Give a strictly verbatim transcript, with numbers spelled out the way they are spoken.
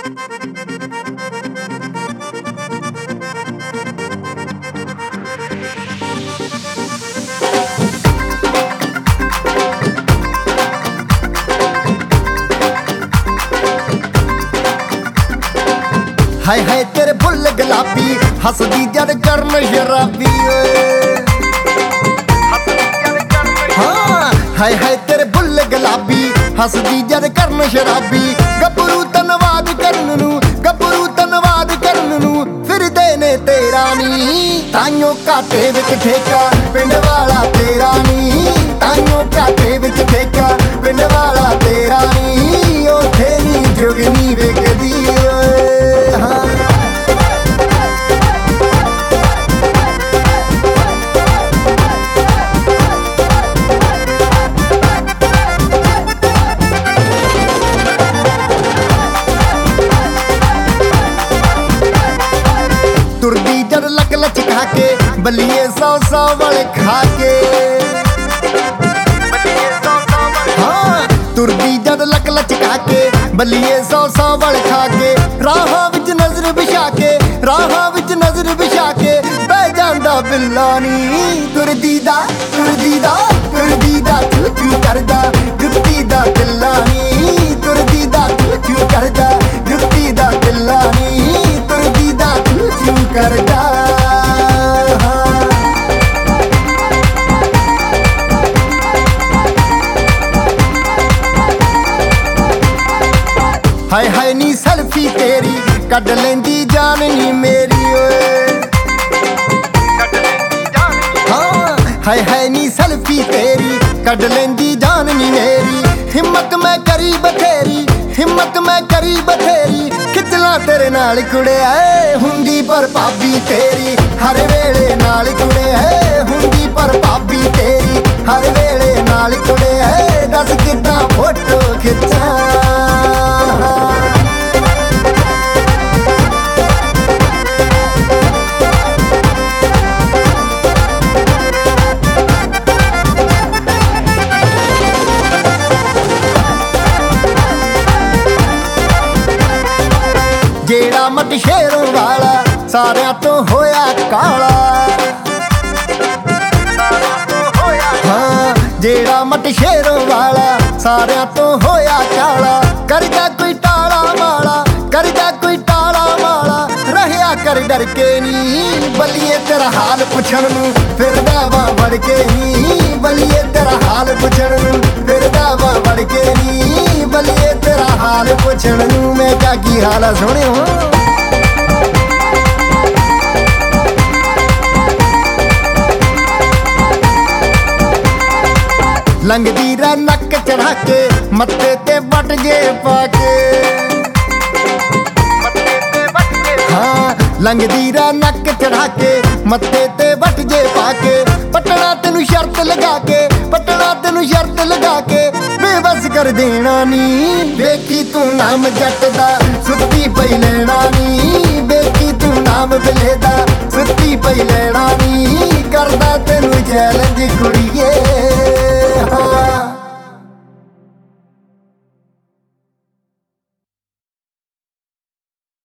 हाय हाय तेरे बुल गुलाबी हसदी जड़ करन शराबी हाँ हाय हाय तेरे बुल गुलाबी हसदी जड़ करन शराबी गबरू धन्नवाद करन नू गबरू धन्नवाद करन नू फिरदे ने तेरा नी ताइयों घाटे विच ठेका पिंड वाला तेरा नी ताइयों घाटे विच ठेका पिंड वाला तेरा नी ओथे नी जुगनी विकदी तुरदी जड़ लक लचका के बलिए सौ सौ वाले खा के हाँ तुरदी जड़ लक लचका के बलिए सौ सौ वाले खा के राहां विच नजर बिछा के राहां विच नजर बिछा के बह जांदा बिल्ला नी तुरदी दा तुरदी दा तुरदी दा चू चू करदा जुत्ती दा दिल्ला नी तुरदी दा चू चू करदा जुत्ती दा दिल्ला नी तुरदी दा चू चू करदा हाय हाय नी सेल्फी तेरी कड लेंदी जान नी मेरी ओए हाँ हाय हाय नी सेल्फी तेरी कड लेंदी जान नी मेरी हिम्मत मैं करी बथेरी हिम्मत मैं करी बथेरी खिचला तेरे नाल कुड़े है हुंदी पर भाभी तेरी हर वेले नाल कुड़े है हुंदी पर भाभी तेरी हर वेले नाल कुड़े है दस कितना फोटो खिचा जेड़ा मट शेरों वाला सारियां तो होया काला हाँ जेड़ा मट शेरों वाला सारियां तो होया काला करदा कोई टाला माला करदा कोई टाला माला रहया कर डर के नी बलिए तेरा हाल पुछण नू फिरदा वा बड़ के नी बलिए तेरा हाल पुछण नू फिरदा वा बड़ के नी बलिए तेरा हाल पुछण नू मैं क्या की हाल है सोहणियो लंघदी रा नक चढ़ा के मत्थे ते बट जे पाके हाँ लंघदी रा नक चढ़ा के मत्थे ते बट जे पाके पटना तेनू शर्त लगा के पटना तेनू शर्त लगा के बेबस कर देना नी देखी तू नाम जट दा सुत्ती पई लेना नी देखी तू नाम बिले दा